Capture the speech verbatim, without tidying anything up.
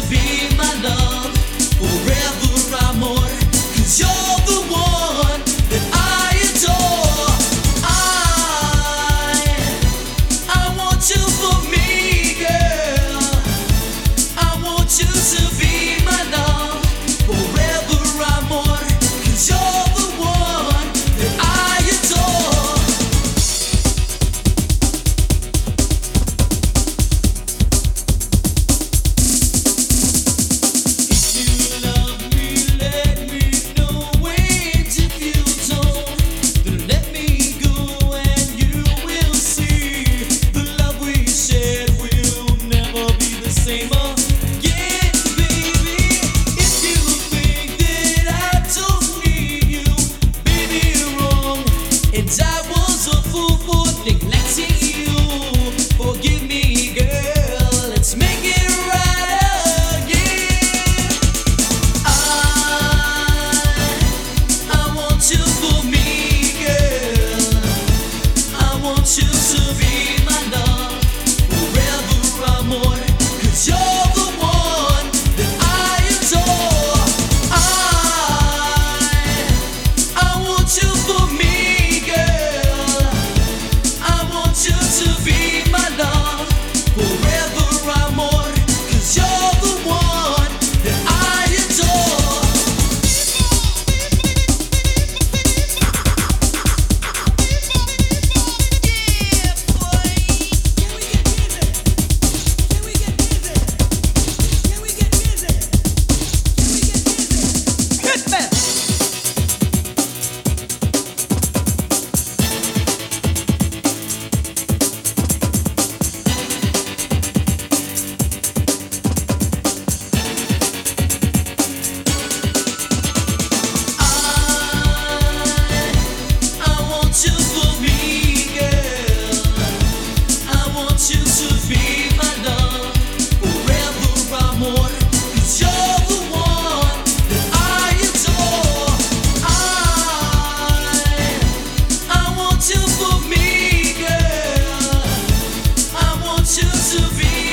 be my love forever, amor. 'Cause you're the one that I adore. I, I want you for me, girl. I want you to be my love forever, amor. 'Cause you're the one that I adore. If you love me, let me know. And if you don't, then let me go, and you will see the love we shared will never be the same again, baby. If you think that I don't need you, baby, you're wrong. And I was a fool for neglecting you. Forgive me, girl. Let's make it right again. I, I want you for me, girl. I want you to be my love forever, amor. 'Cause you're the one that I adore. I, I want you for me, girl. I want you to be my love forever, amor. 'Cause you're the one that I adore. I want you for me, girl. I want you to be my love forever, amor. 'Cause you're the one that I adore. I, I want you for me, girl. I want you to be